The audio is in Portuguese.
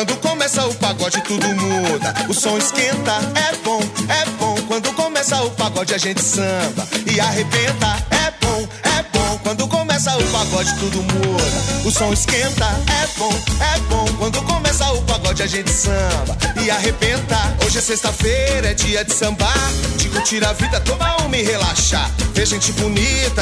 Quando começa o pagode tudo muda, o som esquenta, é bom. Quando começa o pagode a gente samba e arrebenta, é bom. Quando começa o pagode tudo muda, o som esquenta, é bom. Quando começa o pagode a gente samba e arrebenta. Hoje é sexta-feira, é dia de sambar, de curtir a vida toda, uma e relaxar. Ver gente bonita